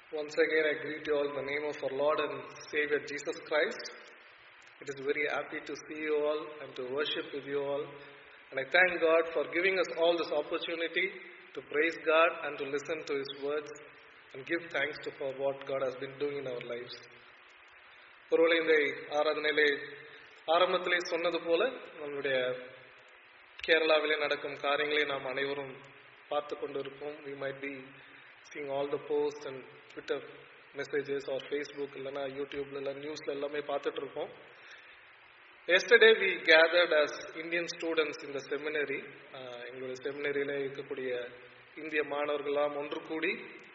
Once again, I greet you all in the name of our Lord and Savior Jesus Christ. It is very happy to see you all and to worship with you all. And I thank God for giving us all this opportunity to praise God and to listen to His words and give thanks for what God has been doing in our lives. ஒருவேளை இந்த ஆராதனையிலே ஆரம்பத்திலே சொன்னது போல நம்முடைய கேரளாவிலே நடக்கும் காரியங்களை நாம் அனைவரும் பார்த்து கொண்டிருப்போம். We might be seeing all the posts and Twitter messages or Facebook இல்லைனா யூடியூப்ல இல்லை நியூஸ்ல எல்லாமே பார்த்துட்டு இருப்போம். Yesterday we gathered as Indian students in the seminary. எங்களுடைய செமினரியில இருக்கக்கூடிய இந்திய மாணவர்களெல்லாம் ஒன்று கூடி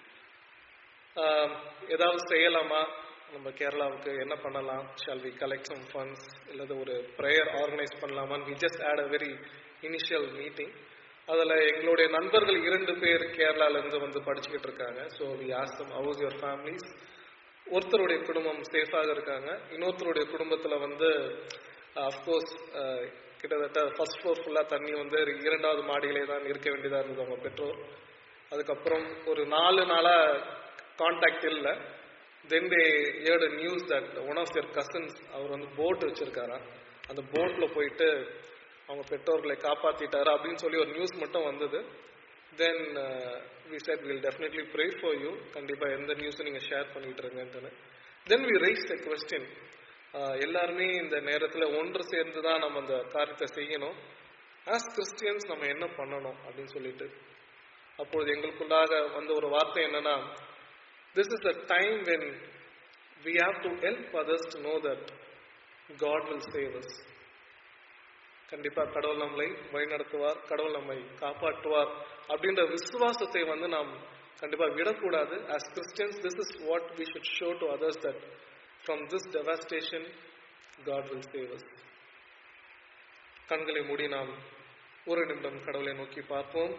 ஏதாவது செய்யலாமா, நம்ம கேரளாவுக்கு என்ன பண்ணலாம், shall we collect some funds இல்லது ஒரு prayer organize பண்ணலாமா. We just had a very initial meeting. அதில் எங்களுடைய நண்பர்கள் 2 பேர் கேரளாவிலேருந்து வந்து படிச்சுக்கிட்டு இருக்காங்க. So we asked them, how is your families? ஒருத்தருடைய குடும்பம் சேஃபாக இருக்காங்க, இன்னொருத்தருடைய குடும்பத்தில் வந்து அஃப்கோர்ஸ் கிட்டத்தட்ட ஃபர்ஸ்ட் ஃப்ளோர் ஃபுல்லாக தண்ணி வந்து 2வது மாடியிலே தான் இருக்க வேண்டியதாக இருந்தது அவங்க பெற்றோர். அதுக்கப்புறம் ஒரு 4 நாளாக கான்டாக்ட் இல்லை. Then they heard a news that one of their cousins அவர் வந்து போட் வச்சிருக்காராம், அந்த போட்டில் போயிட்டு அவங்க பெற்றோர்களை காப்பாற்றிட்டாரு அப்படின்னு சொல்லி ஒரு நியூஸ் மட்டும் வந்தது. தென் we said we'll definitely pray for you, கண்டிப்பாக எந்த நியூஸும் நீங்கள் ஷேர் பண்ணிட்டு இருங்கன்ட்டு. தென் we raised a question, எல்லாருமே இந்த நேரத்தில் ஒன்று சேர்ந்து தான் நம்ம அந்த காரியத்தை செய்யணும். ஆஸ் கிறிஸ்டியன்ஸ் நம்ம என்ன பண்ணணும் அப்படின்னு சொல்லிட்டு அப்பொழுது எங்களுக்குள்ளாக வந்த ஒரு வார்த்தை என்னன்னா, this is a time when we have to help others to know that God will save us. கண்டிப்பா கடவுள் நம்மளை வழிநடத்துவார், கடவுள் நம்மை காப்பாற்றுவார் அப்படின்ற விசுவாசத்தை வந்து நாம் கண்டிப்பா விடக்கூடாது. as Christians, this is what we should show to others, that from this devastation God will save us. கண்களை மூடி நாம் ஒரு நிமிடம் கடவுளை நோக்கி பார்ப்போம்.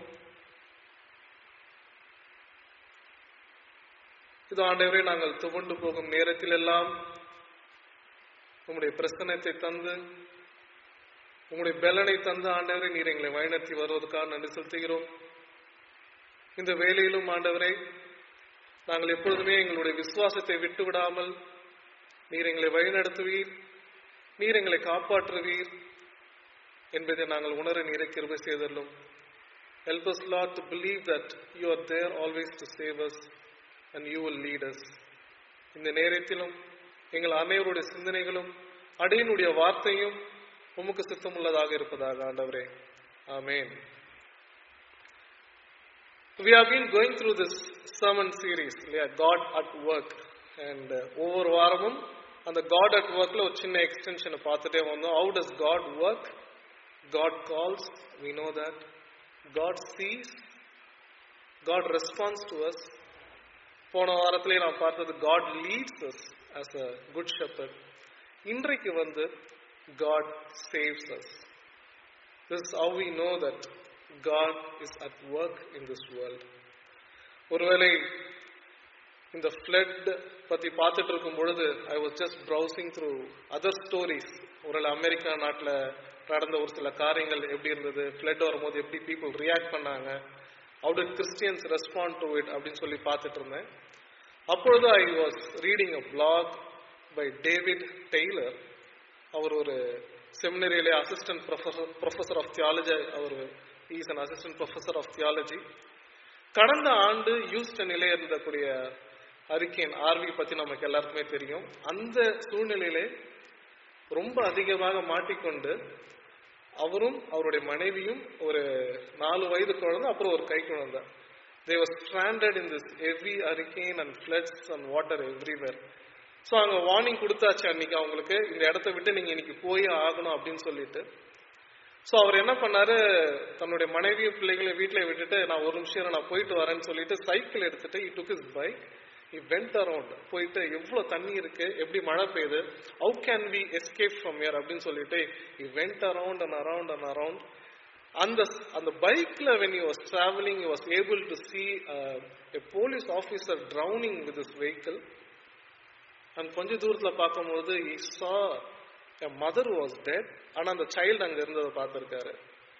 இது ஆண்டவரே, நாங்கள் துவண்டு போகும் நேரத்தில் எல்லாம் உம்முடைய பிரசன்னத்தை தந்து உங்களுடைய பலனை தந்து ஆண்டவரே நீர் எங்களை வழிநடத்தி வருவதற்காக நன்றி செலுத்துகிறோம். இந்த வேளையிலும் ஆண்டவரே, நாங்கள் எப்பொழுதுமே எங்களுடைய விசுவாசத்தை விட்டு விடாமல் நீர் எங்களை வழிநடத்துவீர், நீர் எங்களை காப்பாற்றுவீர் என்பதை நாங்கள் உணர நீரை கிருபை செய்தருளும். Help us, Lord, to believe that you are there always to save us and you will lead us. இந்த நேரத்திலும் எங்கள் அனைவருடைய சிந்தனைகளும் அடியினுடைய வார்த்தையும் உமக்கு சித்தமுள்ளதாக இருப்பதாக ஆண்டவரே. ஆமென். We have been going through this sermon series, God at work, and ஒவ்வொரு வாரமும் அந்த God at workல ஒரு சின்ன எக்ஸ்டென்ஷனை பார்த்துட்டே வந்தோம். How does God work? God calls, we know that. God sees, God responds to us. போன வாரத்திலே நாம் பார்த்தது God leads us as a good shepherd. இன்றைக்கு வந்து God saves us. This is how we know that God is at work in this world. ஒருவேளை இந்த flood பத்தி பார்த்துட்டு இருக்கும் பொழுது I was just browsing through other stories. ஒருவேளை America நாட்டில் நடந்த ஒரு சில காரியங்கள் எப்படி இருந்தது, flood வரும்போது எப்படி people react பண்ணாங்க, how did Christians respond to it அப்படின்னு சொல்லி பார்த்துட்டு இருந்தேன். அப்பொழுது I was reading a blog by David Taylor. அவர் ஒரு செமினரியிலே அசிஸ்டன்ட் ப்ரொஃபஸர் ஆஃப் தியாலஜி. அவர் is an assistant professor of theology. கடந்த ஆண்டு ஹியூஸ்டனிலே இருந்தக்கூடிய ஹரிக்கேன் ஆர்வி பற்றி நமக்கு எல்லாருக்குமே தெரியும். அந்த சூழ்நிலையிலே ரொம்ப அதிகமாக மாட்டிக்கொண்டு அவரும் அவருடைய மனைவியும் ஒரு 4 வயது குழந்தை அப்புறம் ஒரு கை குழந்தை, they were stranded in this heavy hurricane and floods and water everywhere. So அங்கே வார்னிங் கொடுத்தாச்சு அன்னைக்கு அவங்களுக்கு, இந்த இடத்த விட்டு நீங்கள் இன்னைக்கு போயே ஆகணும் அப்படின்னு சொல்லிட்டு. ஸோ அவர் என்ன பண்ணாரு, தன்னுடைய மனைவியும் பிள்ளைகளையும் வீட்டில் விட்டுட்டு நான் ஒரு நிமிஷம் நான் போயிட்டு வரேன்னு சொல்லிட்டு சைக்கிள் எடுத்துட்டு he took his bike, he went around, போயிட்டு எவ்வளோ தண்ணி இருக்கு, எப்படி மழை பெய்யுது, how can we escape from here அப்படின்னு சொல்லிட்டு he went around and around and around. அந்த பைக்ல when he was traveling he was able to see a police officer drowning with his vehicle. And கொஞ்ச தூரத்துல பார்க்கும்போது he saw a mother was dead, ஆனா அந்த child அங்க இருந்ததை பார்த்திருக்காரு.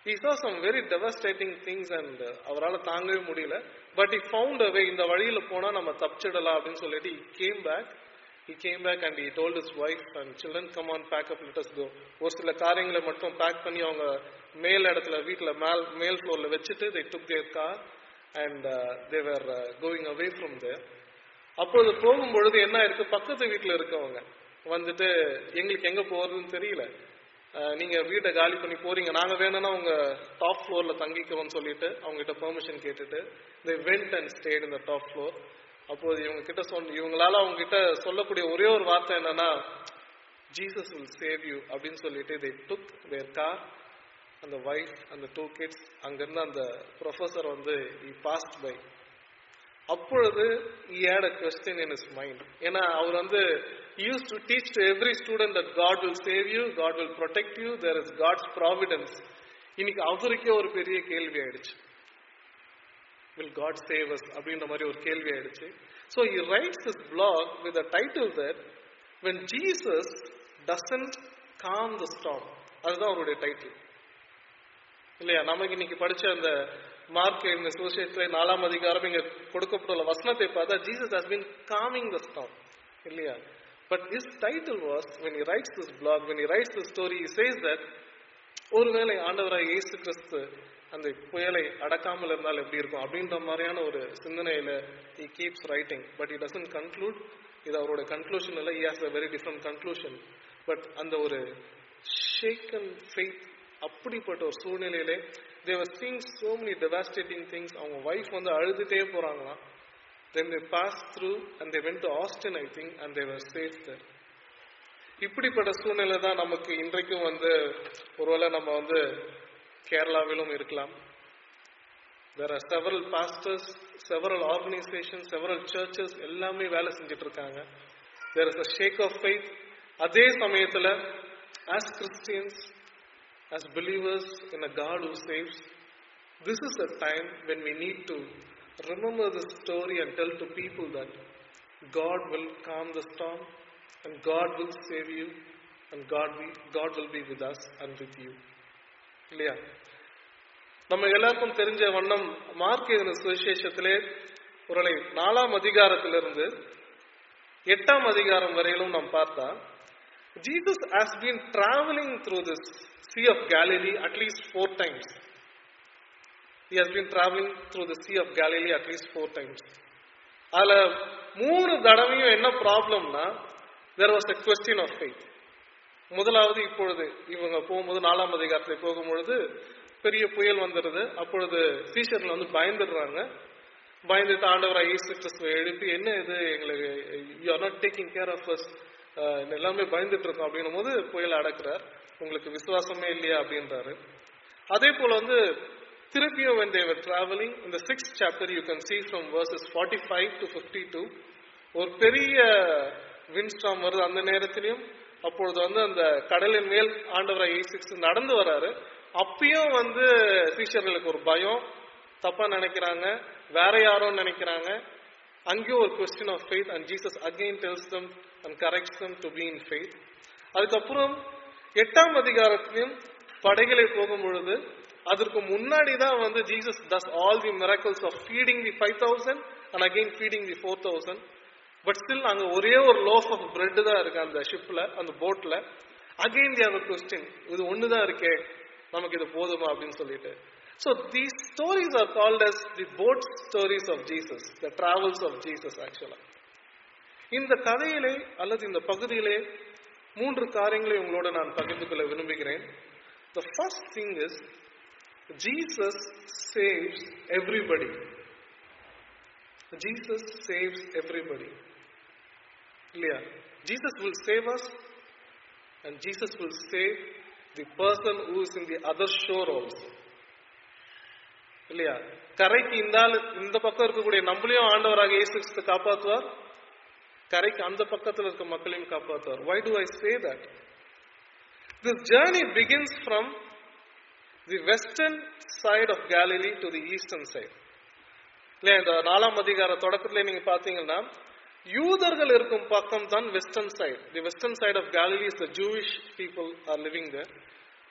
he saw some very devastating things and அவரால் தாங்கவே முடியல. But he found a way, இந்த வழியில போனா நம்ம தப்பிச்சிடலாம் அப்படின்னு சொல்லிட்டு he came back and he told his wife and children, come on, pack up, let us go. ஒரு சில காரியங்களை மட்டும் பேக் பண்ணி அவங்க மேல் இடத்துல வீட்டுல மேல் ஃப்ளோர்ல வச்சுட்டு they took their car and they were going away from there. அப்போது போகும்பொழுது என்ன இருக்கு, பக்கத்து வீட்டுல இருக்கவங்க வந்துட்டு எங்களுக்கு எங்க போறதுன்னு தெரியல, நீங்க வீட்டை காலி பண்ணி போறீங்க, நாங்க வேணும்னா உங்க டாப் ஃப்ளோர்ல தங்கிக்கோன்னு சொல்லிட்டு அவங்க கிட்ட பெர்மிஷன் கேட்டுட்டு they went and stayed in the top floor. அப்போது இவங்க கிட்ட இவங்களால அவங்க கிட்ட சொல்லக்கூடிய ஒரே ஒரு வார்த்தை என்னன்னா, Jesus will save you அப்படின்னு சொல்லிட்டு they took their car and the wife and the 2 kids. அங்கிருந்து அந்த ப்ரொஃபசர் வந்து he passed by. அப்பொழுது he had a question in his mind. ஏன்னா அவர் வந்து he used to teach to every student that God will save you, God will protect you, there is God's providence. இன்னைக்கு அவருக்கே ஒரு பெரிய கேள்வி ஆயிடுச்சு, will God save us அப்படின்ற மாதிரி ஒரு கேள்வி ஆயிடுச்சு. So he writes this blog with the title that when Jesus doesn't calm the storm. அதுதான் அவருடைய டைட்டில் இல்லையா? நமக்கு இன்னைக்கு படிச்ச அந்த மார்க் இந்த சுவிசேஷத்துல 4ஆம் அதிகாரம் இங்க கொடுக்கப்பட்டுள்ள வசனத்தை பார்த்தா Jesus has been calming the storm இல்லையா? But his title was, when he writes this blog, when he writes this story, he says that ஒருவேளை ஆண்டவராய் இயேசு கிறிஸ்து அந்த புயலை அடக்காமல் இருந்தால் எப்படி இருக்கும் அப்படின்ற மாதிரியான ஒரு சிந்தனையில he keeps writing, but he doesn't conclude. இது அவரோட கன்க்ளூஷன் இல்லை, he has a very different conclusion. But அந்த ஒரு shaken faith, அப்படிப்பட்ட ஒரு சூழ்நிலையிலே they were seeing so many devastating things. அவங்க வைஃப் வந்து அழுதுட்டே போறாங்களாம். Then they passed through and they went to Austin, I think, and they were safe there. இப்படிப்பட்ட சூழ்நிலை தான் நமக்கு இன்றைக்கும் வந்து ஒருவேளை நம்ம வந்து கேரளாவிலும் இருக்கலாம். There are several pastors, several organizations, several churches எல்லாமே வேலை செஞ்சிட்டு இருக்காங்க. There is a shake of faith. அதே சமயத்துல as Christians, as believers in a God who saves, this is a time when we need to remember this story and tell to people that God will calm the storm and God will save you and God will be with us and with you. இல்லையா? நம்ம எல்லாருக்கும் தெரிஞ்ச வண்ணம் mark எழுதின சுவிசேஷத்திலே ஒரு 4ஆம் அதிகாரத்திலிருந்து 8ஆம் அதிகாரம் வரையிலும் நாம் பார்த்தா Jesus has been traveling through this Sea of Galilee at least 4 times. He has been traveling through the Sea of Galilee at least 4 times. அதுல 3 தடவையும் என்ன ப்ராப்ளம்னா, there was a question of faith. முதலாவது இப்பொழுது இவங்க போகும்போது 4ஆம் அதிகாரத்தில் போகும்பொழுது பெரிய புயல் வந்துடுது. அப்பொழுது சீஷர்கள் வந்து பயந்துடுறாங்க. பயந்துட்டு ஆண்டவராய் இயேசு கிறிஸ்துவை எழுப்பி, என்ன இது எங்களுக்கு, you are not taking care of us, எல்லாமே பயந்துட்டு இருக்கோம் அப்படின்னும் போது புயல் அடக்குறார். உங்களுக்கு விசுவாசமே இல்லையா அப்படின்றாரு. அதே போல வந்து திருப்பியும் when they were traveling in the 6th chapter, you can see from verses 45 to 52 ஒரு பெரிய windstorm வருது. அந்த நேரத்திலையும் அப்பொழுது வந்து அந்த கடலின் மேல் ஆண்டவராய் இயேசு கிறிஸ்து நடந்து வராரு. அப்பயும் வந்து சீஷர்களுக்கு ஒரு பயம், தப்பா நினைக்கிறாங்க, வேற யாரோ நினைக்கிறாங்க. அங்கேயும் ஒரு question of faith and Jesus again tells them and corrects them to be in faith. அதுக்கப்புறம் 8ஆம் அதிகாரத்திலும் படைகளை போகும் பொழுது அதற்கு முன்னாடி தான் வந்து Jesus does all the miracles of feeding the 5,000 and again feeding the 4,000. But still அங்க ஒரே ஒரு loaf of bread தான் இருக்கு அந்த ஷிப்ல, அந்த போட்ல. Again they have a question, இது ஒண்ணுதான் இருக்கே, நமக்கு இது போதுமா அப்படின்னு சொல்லிட்டு. So these stories are called as the boat stories of Jesus, the travels of Jesus actually. இந்த கதையிலே அல்லது இந்த பகுதியிலே 3 காரியங்களை உங்களோட நான் பகிர்ந்து கொள்ள விரும்புகிறேன். The first thing is Jesus saves everybody. Jesus saves everybody. இல்லையா? Jesus will save us and Jesus will save the person who is in the other shore also. இல்லையா? கரைக்கு இந்த பக்கம் இருக்கக்கூடிய நம்மளையும் ஆண்டவராக இயேசு கிறிஸ்து காப்பாற்றுவார், கரைக்கு அந்த பக்கத்தில் இருக்க மக்களையும் காப்பாற்றுவார். Why do I say that? This journey begins from the western side of Galilee to the eastern side. இல்லையா? இந்த 4ஆம் அதிகார தொடக்கத்திலே நீங்க பாத்தீங்கன்னா யூதர்கள் இருக்கும் பக்கம் தான் western side. The western side of Galilee is the Jewish people are living there.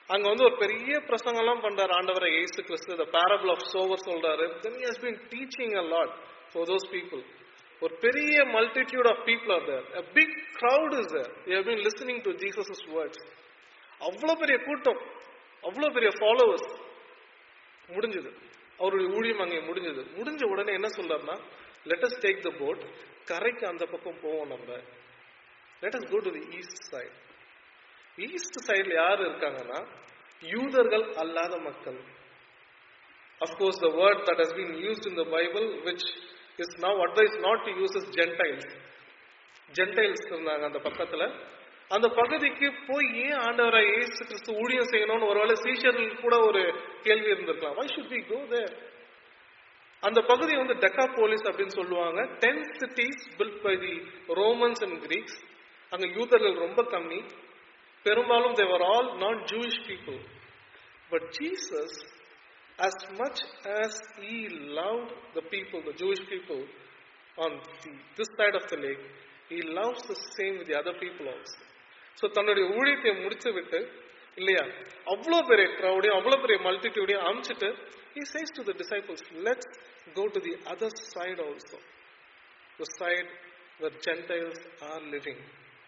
அங்க வந்து ஒரு பெரிய பிரசங்கம் எல்லாம் பண்றாரு ஆண்டவரை இயேசு கிறிஸ்து, the parable of sower சொல்றாரு. Then he has been teaching a lot for those people. ஒரு பெரிய multitude of people are there, a big crowd is there, they have been listening to Jesus' words. அவ்வளவு பெரிய கூட்டம், அவ்வளவு பெரிய followers. முடிஞ்சது அவருடைய ஊழியம் அங்கே முடிஞ்சது. முடிஞ்ச உடனே என்ன சொல்றாருன்னா, let us take the boat, கரைக்கு அந்த பக்கம் போவோம் நம்ம, let us go to the east side. East சைட்ல யார் இருக்காங்கன்னா யூதர்கள் அல்லாத மக்கள். Of course the word that has been used in the Bible which is now advised not to use is Gentiles. Gentiles இருந்தாங்க அந்த பக்கத்துல. அந்த பகுதிக்கு போய் ஏன் ஆண்டவராய் இயேசு கிறிஸ்து ஊழியம் செய்யணும்னு ஒருவேளை சீஷர்கள் கூட ஒரு கேள்வி இருந்திருக்கலாம். Why should we go there? அந்த பகுதி வந்து டெக்காபோலிஸ் அப்படின்னு சொல்லுவாங்க. 10 cities built by the Romans and Greeks. அங்க யூதர்கள் ரொம்ப கம்மி. பெரும்பாலும் they were all non-Jewish people. But Jesus, as much as he loved the people, the Jewish people on this side of the lake, he loves the same with the other people also. So தன்னுடைய ஊழியத்தை முடிச்சு விட்டு இல்லையா, அவ்வளோ பெரிய க்ரௌடையும் அவ்வளோ பெரிய மல்டிடியூடையும் அமிச்சிட்டு he says to the disciples, let's go to the other side also, the side where Gentiles are living.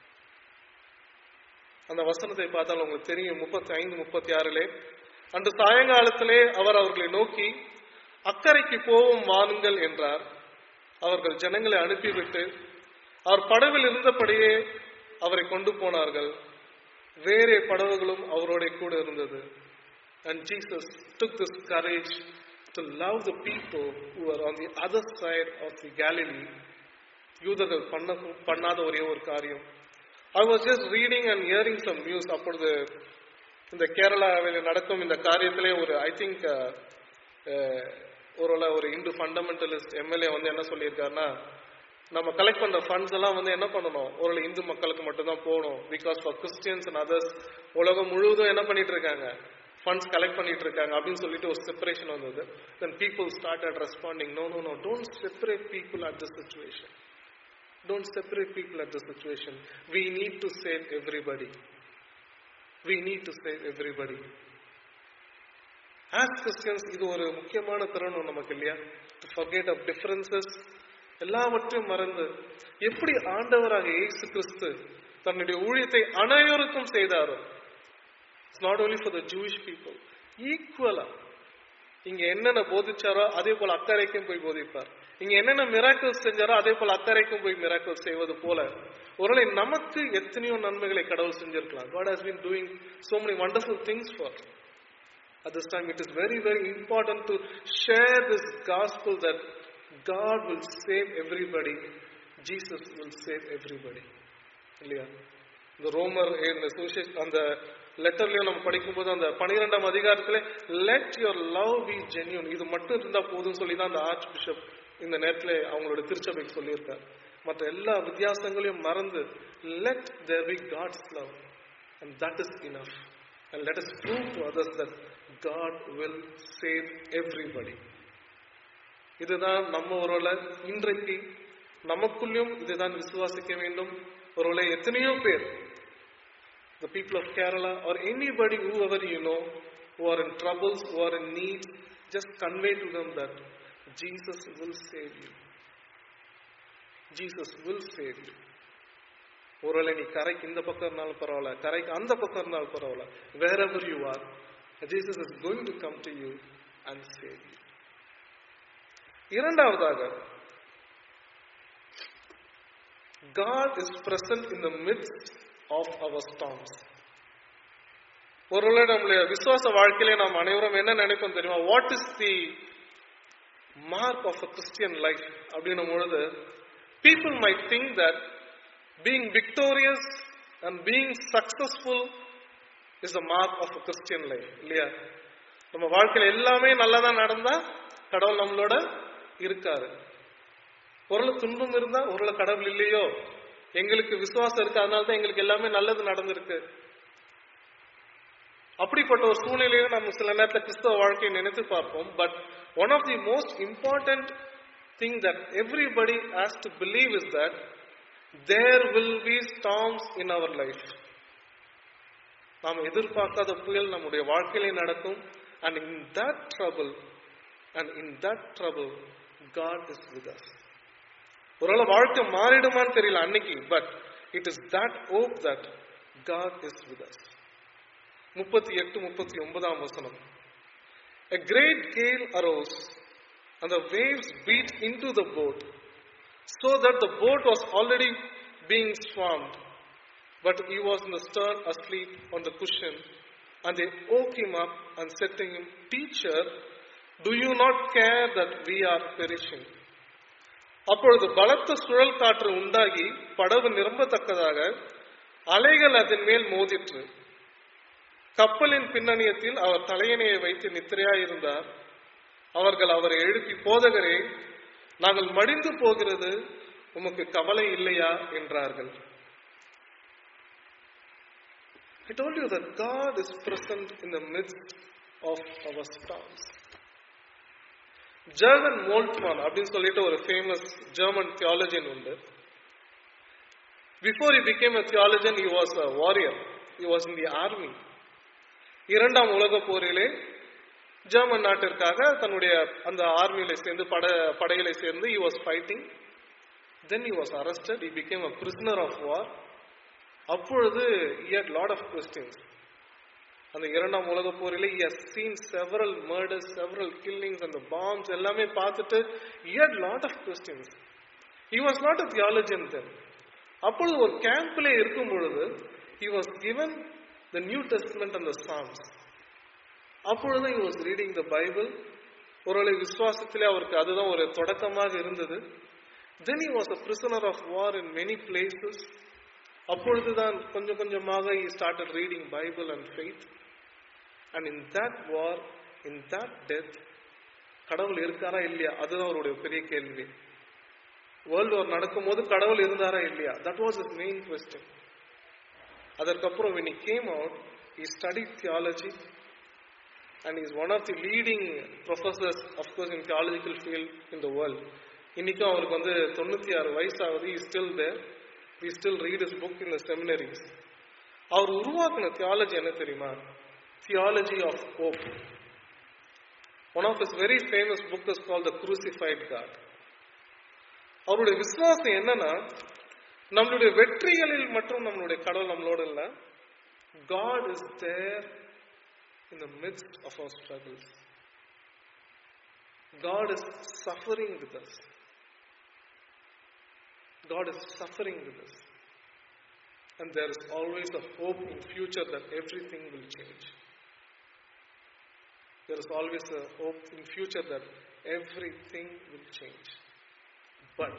அந்த வசனத்தை பார்த்தால் உங்களுக்கு தெரியும். 35-36 அன்று சாயங்காலத்திலே அவர் அவர்களை நோக்கி அக்கறைக்கு போவோம் வாருங்கள் என்றார். அவர்கள் ஜனங்களை அனுப்பிவிட்டு அவர் படவில் இருந்தபடியே அவரை கொண்டு போனார்கள். வேறே படவுகளும் அவரோட கூட இருந்தது. And Jesus took this courage to love the people who were on the other side of the Galilee. யூதர்கள் பண்ணாத ஒரே ஒரு காரியம். I was just reading and hearing some news. அப்பொழுது இந்த கேரளாவில் நடக்கும் இந்த காரியத்திலே ஒரு ஐ திங்க் ஒரு இந்து ஃபண்டமெண்டலிஸ்ட் எம்எல்ஏ வந்து என்ன சொல்லியிருக்காருன்னா, நம்ம கலெக்ட் பண்ற ஃபண்ட்ஸ் எல்லாம் வந்து என்ன பண்ணணும், ஒரு இந்து மக்களுக்கு மட்டும்தான் போகணும். Because for Christians and others உலகம் முழுவதும் என்ன பண்ணிட்டு இருக்காங்க, ஃபண்ட்ஸ் கலெக்ட் பண்ணிட்டு இருக்காங்க அப்படின்னு சொல்லிட்டு ஒரு செப்பரேஷன் வந்தது. Then people started responding, no, don't separate people at this situation. Don't separate people at the situation. We need to save everybody. We need to save everybody. As Christians, இது ஒரு முக்கியமான தருணம் நமக்கு இல்லையா? To forget of differences. எல்லாவற்றையும் மறந்து எப்படி ஆண்டவராக இயேசு கிறிஸ்து தன்னுடைய ஊழியத்தை அனைவருக்கும் செய்தாரோ, it's not only for the Jewish people, equally இங்க என்னென்ன போதிச்சாரோ அதே போல அக்கறைக்கும் போய் போதிப்பார். இங்க என்னென்ன மிராக்கிள்ஸ் செஞ்சாரோ அதே போல அக்கறைக்கும் போய் மிராக்கிள்ஸ் செய்வது போல ஒருவேளை நமக்கு எத்தனையோ நன்மைகளை கடவுள் செஞ்சிருக்கலாம். God has been doing so many wonderful things for us. At this time it is very, very important to share this gospel that God will save everybody. Jesus will save everybody. இல்லையா? இந்த ரோமர் அந்த லெட்டர்லயும் நம்ம படிக்கும்போது அந்த 12ஆம் அதிகாரத்துல let your love be genuine, இது மட்டும் இருந்தா போதும் சொல்லிதான் அந்த ஆர்ச் பிஷப் இந்த நேரத்துல அவங்களோட திருச்சபைக்கு சொல்லியிருக்காரு. மற்ற எல்லா வித்தியாசங்களையும் மறந்து let there be God's love and that is enough, and let us prove to others that God will save everybody. இதுதான் நம்ம ஒருவேளை இன்றைக்கு நமக்குள்ளும் இதுதான் விசுவாசிக்க வேண்டும். ஒருவேளை எத்தனையோ பேர், the people of Kerala or anybody, whoever you know, who are in troubles, who are in need, just convey to them that Jesus will save you. Jesus will save you. ஒருவேளை நீ கரைக்கு இந்த பக்கம் இருந்தாலும் பரவாயில்ல, கரைக்கு அந்த பக்கம் இருந்தாலும் பரவாயில்ல, wherever you are, Jesus is going to come to you and save you. இரண்டாவதாக, God is present in the midst of our storms. ஒருவேளை நம்முடைய விசுவாச வாழ்க்கையிலே நாம் அனைவரும் என்ன நினைப்போம் தெரியுமா? What is the mark of a Christian life அப்படின்னும் பொழுது people might think that being victorious and being successful is the mark of a Christian life. இல்லையா? நம்ம வாழ்க்கையில எல்லாமே நல்லதா நடந்தா கடவுள் நம்மளோட இருக்காரு. ஒருவேளை துன்பம் இருந்தா ஒருவேளை கடவுள் இல்லையோ, எங்களுக்கு விசுவாசம் இருக்கு அதனால தான் எங்களுக்கு எல்லாமே நல்லது நடந்திருக்கு. அப்படிப்பட்ட ஒரு சூழ்நிலையில நம்ம சில நேரத்தில் கிறிஸ்தவ வாழ்க்கையை நினைத்து பார்ப்போம். But one of the most important thing that everybody has to believe is that there will be storms in our life. நாம் எதிர்பார்க்காத புயல் நம்முடைய வாழ்க்கையிலே நடக்கும். And in that trouble, God is with us. ஒருவேளை வாழ்க்கை மாறிடுமான்னு தெரியல அன்னைக்கு, but it is that hope that God is with us. 38-39 வசனம். A great gale arose and the waves beat into the boat, so that the boat was already being swarmed, but he was in the stern asleep on the cushion. And they woke him up and said to him, Teacher, do you not care that we are perishing? அப்பொழுது பலத்த சுழல் காற்று உண்டாகி படகு நிரம்பத்தக்கதாக அலைகள் அதன் மேல் மோதிற்று. கப்பலின் பின்னணியத்தில் அவர் தலையணையை வைத்து நித்திரையாயிருந்தார். அவர்கள் அவரை எழுப்பி, போதகரே, நாங்கள் மடிந்து போகிறது, உமக்கு கவலை இல்லையா என்றார்கள். I told you that God is present in the midst of our storms. Jürgen Moltmann அப்படின்னு சொல்லிட்டு ஒரு ஃபேமஸ் ஜெர்மன் தியாலஜியன் உண்டு. Before he became a theologian, he was a warrior. He was in the army. இரண்டாம் உலக போரிலே German நாட்டிற்காக தன்னுடைய அந்த ஆர்மியில சேர்ந்து படையில சேர்ந்து he was fighting. Then he was arrested. He became a prisoner of war. அப்பொழுது he had lot of questions. அந்த இரண்டாம் உலக போரிலே he has seen several murders, several killings and the bombs எல்லாமே பார்த்துட்டு he had lot of questions. He was not a theologian then. அப்பொழுது ஒரு கேம்ப்ல இருக்கும் பொழுது he was given the New Testament and the Psalms. அப்பொழுது he was reading the Bible. ஒருவேளை விசுவாசத்திலே அவருக்கு அதுதான் ஒரு தொடக்கமாக இருந்தது. Then he was a prisoner of war in many places. அப்பொழுதுதான் கொஞ்சம் கொஞ்சமாக he started reading Bible and faith. And in that war, in that death, கடவுள் இருக்காரா இல்லையா, அதுதான் அவருடைய பெரிய கேள்வி. வேர்ல்டு வார் நடக்கும் போது கடவுள் இருந்தாரா இல்லையா, that was his main question. அதற்கப்புறம் when he came out, he studied theology and he is one of the leading professors, of course, in theological field in the world. இன்னைக்கும் அவருக்கு 96 வயசு ஆகுது. he is still there. We still read his book in the seminaries. அவர் உருவாக்கின theology என்ன தெரியுமா? Theology of hope. One of his very famous book is called The Crucified God. அவருடைய விசுவாசம் என்னன்னா, நம்மளுடைய வெற்றிகளில் மற்றும் நம்மளுடைய கடவுள் நம்மளோட இல்ல. God is there in the midst of our struggles. God is suffering with us. God is suffering with us. And there is always a hope in future that everything will change. There is always a hope in future that everything will change. But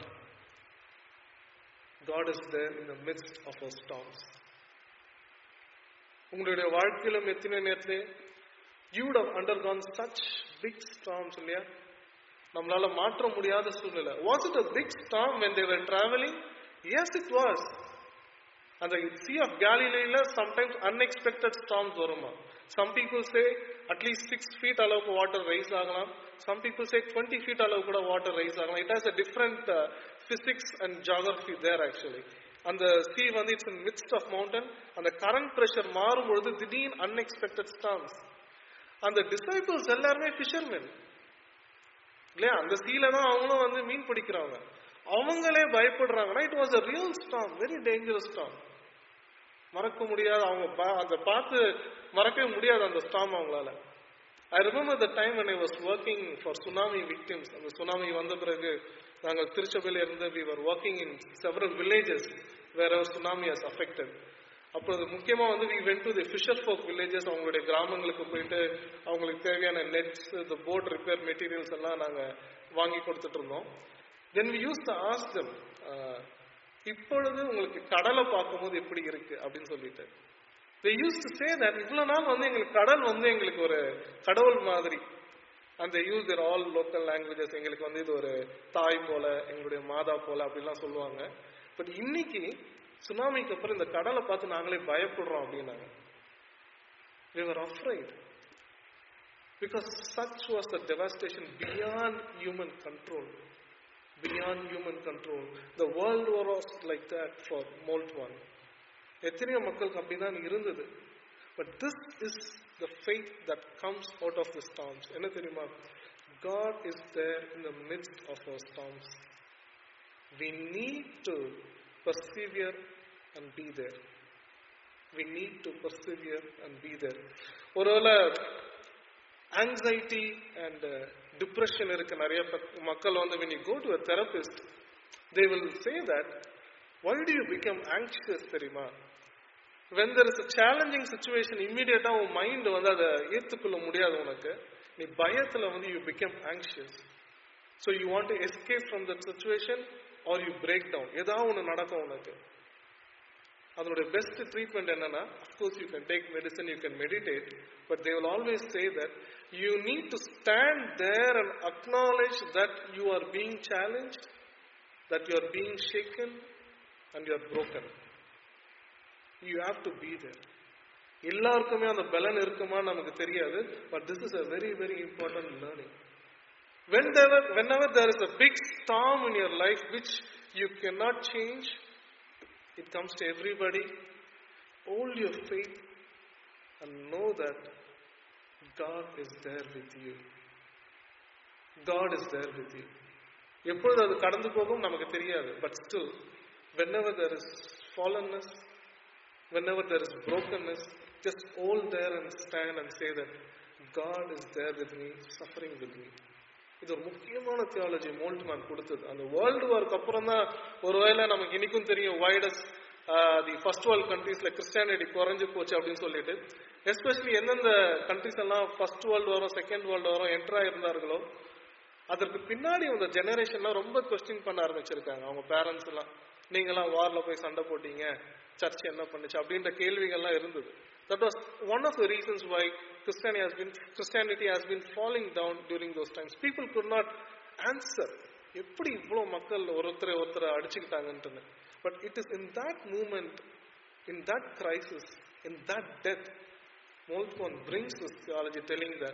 God is there in the midst of our storms. உங்களுடைய வாழ்க்கையிலும் எத்தனை நேரத்திலே you would have undergone such big storms இல்லையா? நம்மளால மாற்ற முடியாத சூழ்நிலை. Was it a big storm when they were traveling? Yes, it was. அந்த Sea of Galilee sometimes unexpected storms வருமா. Some people say at least 6 feet அளவுக்கு water rise ஆகலாம். Some people say 20 feet அளவுக்கு கூட water rise ஆகலாம். It has a different physics and geography there actually. அந்த sea it's in midst of mountain. அந்த current pressure மாறும் பொழுது திடீர் unexpected storms. அந்த disciples எல்லாருமே fishermen. இல்லையா? அந்த சீல தான் அவங்களும் மீன் பிடிக்கிறாங்க. அவங்களே பயப்படுறாங்கன்னா it was a real storm, very dangerous storm. மறக்க முடியாது. அவங்க அதை பார்த்து மறக்கவே முடியாது அந்த ஸ்டார்ம் அவங்களால. I remember the time when I was working for tsunami victims. அந்த சுனாமி வந்த பிறகு நாங்கள் திருச்சபையில இருந்து we were working in several villages where our tsunami has affected. அப்போது முக்கியமா we went to the fisher folk villages. அவங்களுடைய கிராமங்களுக்கு போயிட்டு அவங்களுக்கு தேவையான nets, the boat repair materials எல்லாம் நாங்க வாங்கி கொடுத்துட்டு இருந்தோம். Then we used to ask them, இப்பொழுது உங்களுக்கு கடலை பார்க்கும்போது எப்படி இருக்கு அப்படின்னு சொல்லிட்டு. They used to say that இவ்வளவு நாள் எங்களுக்கு கடல் எங்களுக்கு ஒரு கடவுள் மாதிரி. And they use their all local languages. எங்களுக்கு இது ஒரு தாய் போல, எங்களுடைய மாதா போல அப்படிலாம் சொல்லுவாங்க. பட் இன்னைக்கு சுனாமிக்கு அப்புறம் இந்த கடலை பார்த்து நாங்களே பயப்படுறோம் அப்படின்னாங்க. We were afraid because such was the devastation beyond human control. Beyond human control. The world was like that for Moltmann. எத்தனையோ மக்களுக்கு அப்படிதான் இருந்தது. But this is the faith that comes out of the storms. என்ன தெரியுமா? God is there in the midst of our storms. We need to persevere and be there. We need to persevere and be there. ஒருவேளை anxiety and depression இருக்க நிறைய மக்கள் வந்து when you go to a therapist, they will say that, why do you become anxious தெரியுமா? When there is a challenging situation, immediate உன் mind வந்து அதை ஏற்றுக்கொள்ள முடியாது உனக்கு. நீ பயத்துல வந்து you become anxious. So you want to escape from that situation or you break down. ஏதாவது ஒன்று நடக்கும் உனக்கு. அதனுடைய பெஸ்ட் ட்ரீட்மெண்ட் என்னன்னா, of course you can take medicine, you can meditate, but they will always say that you need to stand there and acknowledge that you are being challenged, that you are being shaken and you are broken. You have to be there. எல்லாருக்குமே அந்த பலன் இருக்குமா நமக்கு தெரியாது, but this is a very very important learning. Whenever there is a big storm in your life which you cannot change, it comes to everybody, hold your faith and know that God is there with you. God is there with you. எப்பொழுது அது கடந்து போகும் நமக்கு தெரியாது, but still whenever there is fallenness, whenever there is brokenness, just hold there and stand and say that God is there with me, suffering with me. இது ஒரு முக்கியமான theology மோல்ட்மேன் கொடுத்தது. அந்த வேர்ல்டு வார்க்கு அப்புறம் தான் ஒருவேளை நமக்கு இன்னைக்கும் தெரியும் why does the first world கண்ட்ரீஸ்ல கிறிஸ்டியானிட்டி குறைஞ்சு போச்சு அப்படின்னு சொல்லிட்டு. எஸ்பெஷலி எந்தெந்த கண்ட்ரீஸ் எல்லாம் ஃபர்ஸ்ட் வேர்ல்டு வாரம் செகண்ட் வேர்ல்டு வாரம் என்டர் ஆயிருந்தார்களோ அதற்கு பின்னாடி அந்த ஜெனரேஷன்லாம் ரொம்ப கொஸ்டின் பண்ண ஆரம்பிச்சிருக்காங்க. அவங்க பேரண்ட்ஸ் எல்லாம், நீங்களாம் வார்ல போய் சண்டை போட்டீங்க, சர்ச் என்ன பண்ணுச்சு அப்படின்ற கேள்விகள்லாம் இருந்தது. That was one of the reasons why Christianity has been falling down during those times. People could not answer. எப்படி இவ்வளோ மக்கள் ஒருத்தரை அடிச்சுக்கிட்டாங்கன்னு. But it is in that moment, in that crisis, in that death, Moltmann brings this theology telling that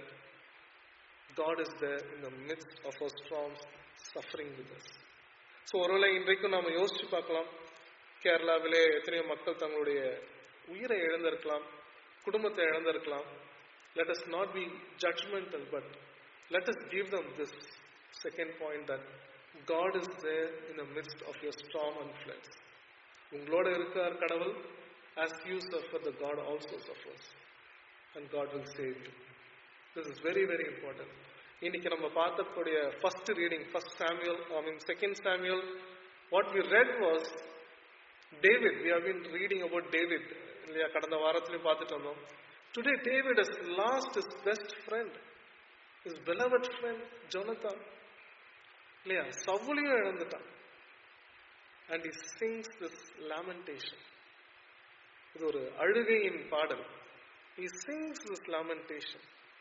God is there in the midst of our storms, suffering with us. So ஒருவேளை இன்றைக்கும் நாம் யோசிச்சு பார்க்கலாம், கேரளாவிலே எத்தனையோ மக்கள் தங்களுடைய உயிரை இழந்திருக்கலாம், குடும்பத்தை இழந்திருக்கலாம். Let us not be judgmental, but let us give them this second point that God is there in the midst of your storm and floods. உங்களோட இருக்கார் கடவுள். As you suffer, the God also suffers, and God will save you. This is very very important. இன்னைக்கு நம்ம பார்த்தக்கூடிய first reading, second Samuel, what we read was David. We have been reading about David இல்லையா, கடந்த வாரத்திலையும் பார்த்துட்டு வந்தோம். Today David has lost his best friend, his beloved friend Jonathan இல்லையா, சவுலையும் இழந்துட்டான். And he sings this lamentation. இது ஒரு அழுகையின் பாடல். He sings this lamentation.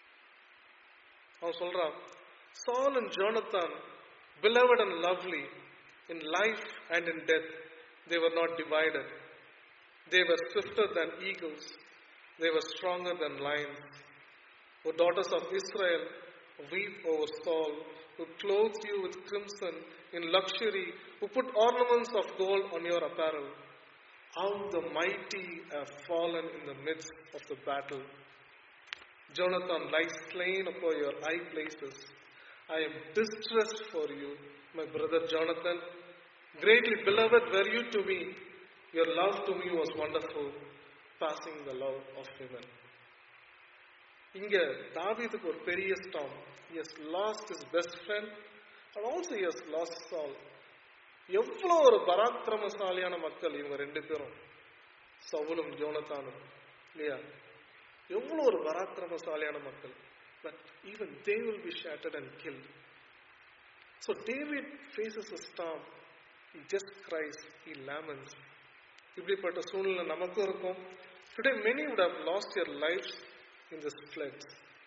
அவன் சொல்றான், Saul and Jonathan, beloved and lovely, in life and in death, they were not divided. They were swifter than eagles. They were stronger than lions. O daughters of Israel, weep over Saul, who clothed you with crimson in luxury, who put ornaments of gold on your apparel. How the mighty have fallen in the midst of the battle. Jonathan lies slain upon your high places. I am distressed for you, my brother Jonathan. Greatly beloved were you to me. Your love to me was wonderful, passing the love of women. இங்க தாவீதுக்கு ஒரு பெரிய storm. He has lost his best friend and also he has lost Saul. எவ்வளோ ஒரு பராக்கிரமசாலியான மக்கள் இவங்க ரெண்டு பேரும், சவுலும் ஜோனத்தானும் இல்லையா, எவ்வளோ ஒரு பராக்கிரமசாலியான மக்கள். But even they will be shattered and killed. So David faces a storm. He just cries, he laments. இப்படிப்பட்ட சூழ்நிலை நமக்கும் இருக்கும். Today many would have lost their lives in this floods.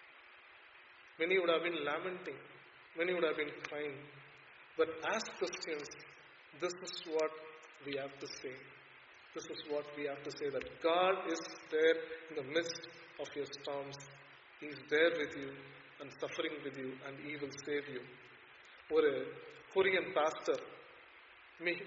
Many would have been lamenting. Many would have been crying. But as Christians, this is what we have to say. This is what we have to say, that God is there in the midst of your storms. He is there with you and suffering with you, and He will save you. ஒரு Korean pastor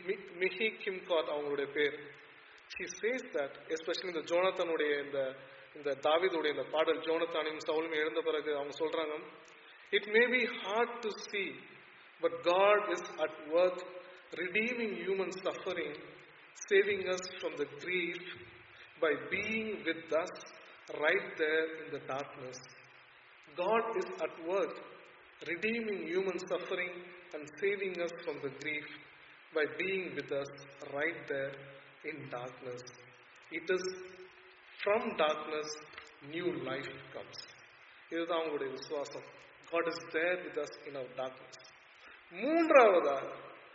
Mihee Kim Kort அவங்களுடைய பேர். She says that, especially இந்த ஜோனத்தனுடைய இந்த இந்த தாவீதுடைய இந்த பாடல், ஜோனத்தானையும் சவுலும் எழுந்த பிறகு அவங்க சொல்றாங்க, it may be hard to see, but God is at work redeeming human suffering, saving us from the grief by being with us right there in the darkness. God is at work redeeming human suffering and saving us from the grief by being with us right there in darkness. It is from darkness new life comes. இதுதான் அவங்களுடைய விசுவாசம். God is there with us in our darkness. மூன்றாவதாக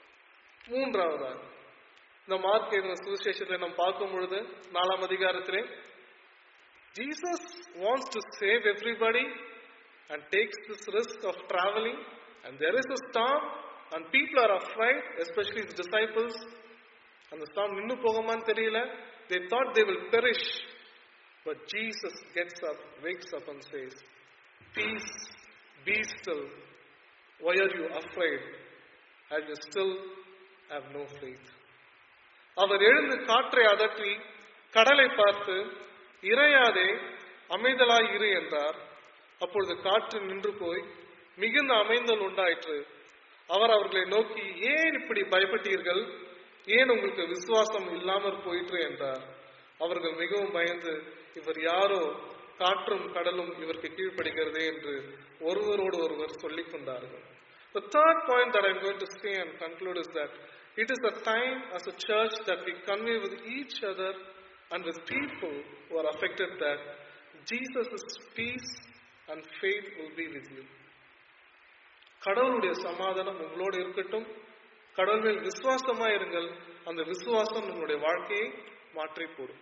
இந்த mark எழுதின சுவிசேஷத்தை நாம் பார்க்கும் பொழுது 4ஆம் அதிகாரத்திலே Jesus wants to save everybody and takes this risk of traveling, and there is a storm and people are afraid, especially his disciples. And the storm ninnu pogumaanu theriyala, they thought they will perish, but Jesus gets up, wakes up and says, peace, be still, why are you afraid, as you still have no faith. அவர் எழுந்து காற்றை அதட்டி கடலை பார்த்து, இறையாதே அமைதலாய் இரு என்றார். அப்பொழுது காற்று நின்று போய் மிகுந்த அமைதல் உண்டாயிற்று. அவர் அவர்களை நோக்கி, ஏன் இப்படி பயப்பட்டீர்கள், ஏன் உங்களுக்கு விசுவாசம் இல்லாமற் போயிற்று என்றார். அவர்கள் மிகவும் பயந்து, இவர் யாரோ, காற்றும் கடலும் இவருக்கு கீழ்ப்படுகிறதே என்று ஒருவரோடு ஒருவர் சொல்லிக் கொண்டார்கள். The third point that I'm going to say and conclude is that it is a time as a church that we convey with each other and with people who are affected that Jesus' peace and faith will be with you. கடவுளுடைய சமாதானம் உங்களோடு இருக்கட்டும். கடவுள் மேல் விசுவாசமா இருங்கள். அந்த விசுவாசம் உங்களுடைய வாழ்க்கையை மாற்றி போடும்.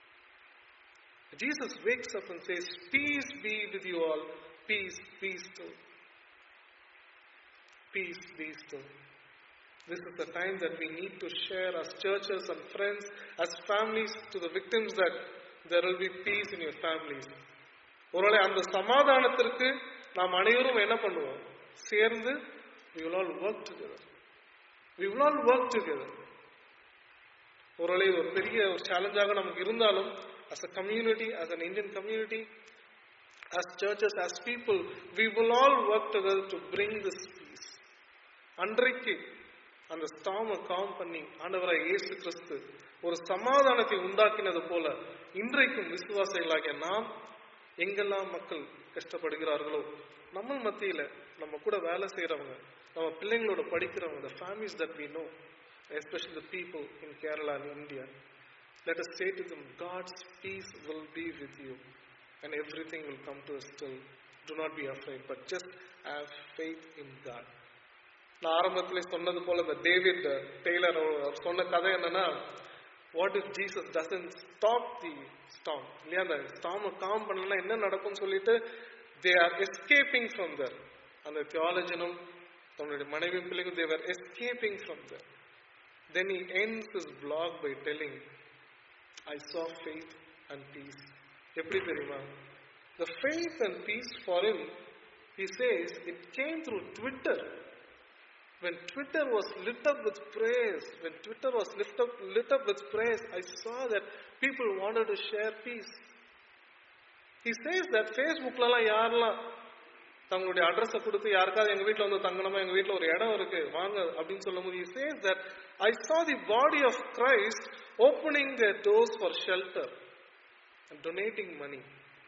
Jesus wakes up and says, peace be with you all, peace be still. Peace be still. This is the time that we need to share as churches and friends, as families, to the victims, that there will be peace in your families. ஒருவேளை அந்த சமாதானத்திற்கு நாம் அனைவரும் என்ன பண்ணுவோம், சேர்ந்து we will all work together. We will all work together. ஒருவேளை ஒரு பெரிய ஒரு சேலஞ்சாக நமக்கு இருந்தாலும், as a community, as an Indian community, as churches, as people, we will all work together to bring this peace. அன்றைக்கு அந்த ஸ்டார்மை காம் பண்ணி ஆண்டவராய் இயேசு கிறிஸ்து ஒரு சமாதானத்தை உண்டாக்கினது போல, இன்றைக்கும் விசுவாசிகளாகிய நாம் எங்கெல்லாம் மக்கள் கஷ்டப்படுகிறார்களோ, நம்ம மத்தியில நம்ம கூட வேலை செய்யறவங்க, நம்ம பிள்ளைங்களோட படிக்கிறவங்க, the families that we know, especially the people in Kerala and India, let us say to them, God's peace will be with you and everything will come to us still. Do not be afraid, but just have faith in God. நான் ஆரம்பத்திலே சொன்னது போல, இந்த David Taylor சொன்ன கதை என்னன்னா, what if Jesus doesn't stop the storm, இல்லையா, அந்த ஸ்டார்மை காம் பண்ணலன்னா என்ன நடக்கும்னு சொல்லிட்டு they are escaping from there. அந்த தியாலஜனும் தன்னுடைய மனைவி பிள்ளைக்கும் they were escaping from there. Then he ends his blog by telling, I saw faith and peace. எப்படி தெரியுமா? The faith and peace for him, he says, it came through Twitter. When Twitter was lit up with praise, I saw that people wanted to share peace. He says that Facebookலலாம் யாரெல்லாம் தங்களுடைய அட்ரஸை கொடுத்து யாருக்காவது எங்க வீட்டில் வந்து தங்கணுமா, எங்க வீட்டில் ஒரு இடம் இருக்கு வாங்க அப்படின்னு சொல்லும்போது, he says that I saw the body of Christ opening their doors for shelter and donating money.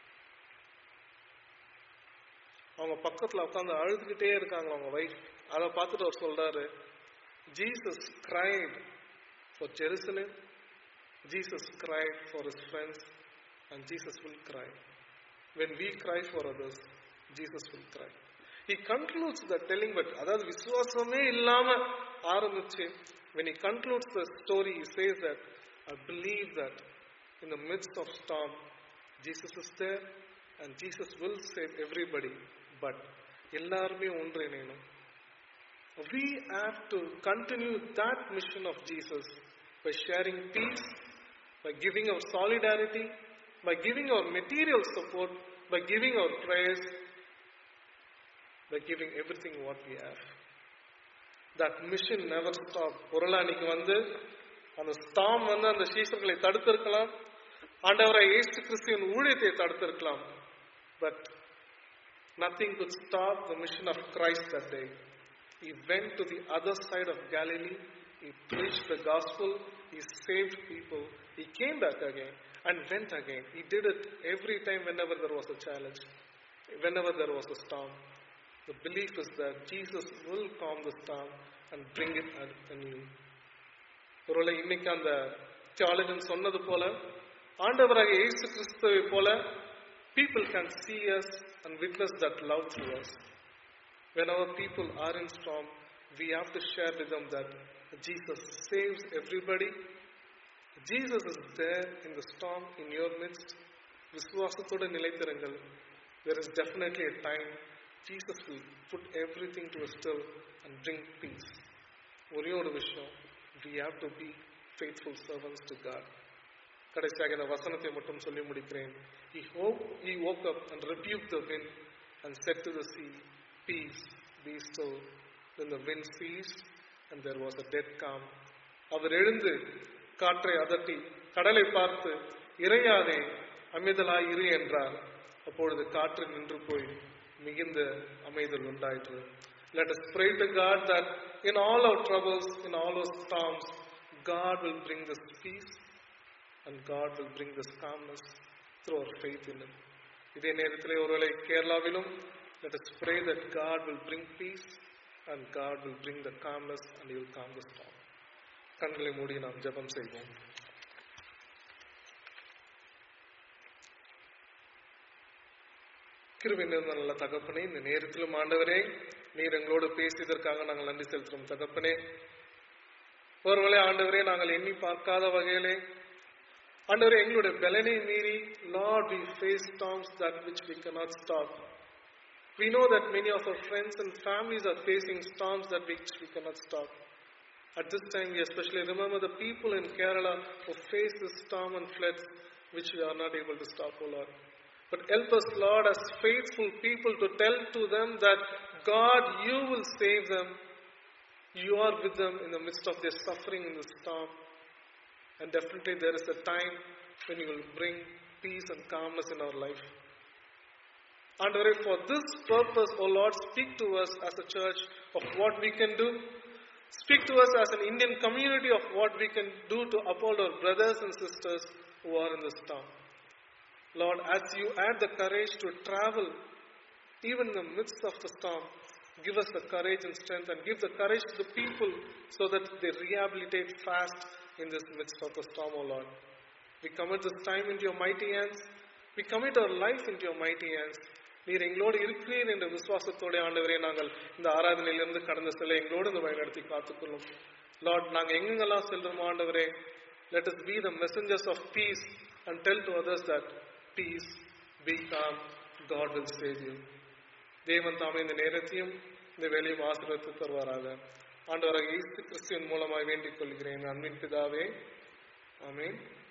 அவங்க பக்கத்துல உட்காந்து அழுதுகிட்டே இருக்காங்க அவங்க வைஃப். அதை பார்த்துட்டு அவர் சொல்றாரு, Jesus cried for Jerusalem, Jesus cried for his friends, and Jesus will cry. When we cry for others, Jesus will cry. He concludes the telling, but அதாவது விசுவாசமே இல்லாம ஆரம்பிச்சு, when he concludes the story, he says that I believe that in the midst of storm, Jesus is there and Jesus will save everybody, but எல்லாருமே ஒன்றிணையணும். We have to continue that mission of Jesus by sharing peace, by giving our solidarity, by giving our material support, by giving our prayers, by giving everything what we have. That mission never stops. ஒருவேளை அன்னைக்கு வந்து அந்த storm வந்து அந்த சீசர்களை தடுத்திருக்கலாம், ஆண்டவராய் இயேசு கிறிஸ்துவின் ஊழியத்தை தடுத்திருக்கலாம். But nothing could stop the mission of Christ that day. He went to the other side of Galilee. He preached the gospel. He saved people. He came back again and went again. He did it every time whenever there was a challenge, whenever there was a storm. The belief is that Jesus will calm the storm and bring it anew. ஒருவேளை இன்னைக்கு அந்த தியாலஜன் சொன்னது போல ஆண்டவராக இயேசு கிறிஸ்துவை போல people can see us and witness that love to us. Whenever people are in storm, we have to share with them that Jesus saves everybody. Jesus is there in the storm in your midst. விசுவாசத்தோடு நிலைத்திருங்கள். There is definitely a time Jesus will put everything to a still and bring peace. ஒரே ஒரு விஷயம், we have to be faithful servants to God. கடைசியாக இந்த வசனத்தை மட்டும் சொல்லி முடிக்கிறேன். He woke up and rebuked the wind and said to the sea, peace, be still. Then the wind ceased and there was a dead calm. அவர் எழுந்து காற்றை அதட்டி கடலை பார்த்து இறையாதே அமைதலாய் இரு என்றார். அப்பொழுது காற்று நின்று போய் மிகுந்த அமைதல் உண்டாயிற்று. Let us pray to God that in all our troubles, in all our storms, God will bring this peace and God will bring this calmness through our faith in Him. இதே நேரத்திலே ஒருவேளை கேரளாவிலும் let us pray that God will bring peace and God will bring the calmness and He will calm the storm. கண்களை மூடி நாம் ஜெபம் செய்வோம். கிருபை நிறைந்த நல்ல தகப்பனே, இந்த நேரத்திலும் ஆண்டவரே நீர் எங்களோடு பேசியதற்காக நாங்கள் நன்றி செலுத்துறோம் தகப்பனே. ஒருவேளை ஆண்டவரே நாங்கள் எண்ணி பார்க்காத வகையிலே ஆண்டவரே எங்களுடைய பலனை மீறி Lord we face storms that which we cannot stop. We know that many of our friends and families are facing storms that which we cannot stop. At this time we especially remember the people in Kerala who face this storm and floods which we are not able to stop, O Lord. But help us, Lord, as faithful people to tell to them that God, you will save them. You are with them in the midst of their suffering in the storm. And definitely there is a time when you will bring peace and calmness in our life. And for this purpose, O Lord, speak to us as a church of what we can do. Speak to us as an Indian community of what we can do to uphold our brothers and sisters who are in the storm. Lord, as you add the courage to travel even in the midst of the storm, give us the courage and strength and give the courage to the people so that they rehabilitate fast in this midst of the storm, O Lord. We commit this time into your mighty hands. We commit our life into your mighty hands. நீர் எங்களோடு இருக்கிறீர் என்ற விசுவாசத்தோட ஆண்டவரே நாங்கள் இந்த ஆராதனையிலிருந்து கடந்த சில எங்களோடு இந்த வழிநடத்தி காத்துக்கொள்ளும். லார்ட், நாங்கள் எங்கெங்கெல்லாம் செல்றோமோ ஆண்டவரே, let us be the messengers of peace and tell to others that peace, be calm, God will save you. தேவன் தாமே இந்த நேரத்தையும் இந்த வேலையும் ஆசீர்வதித்து தருவாராக. ஆண்டவராகிய இயேசு கிறிஸ்துவின் மூலமாய் வேண்டிக் கொள்கிறேன் அன்பின் பிதாவே, ஆமென்.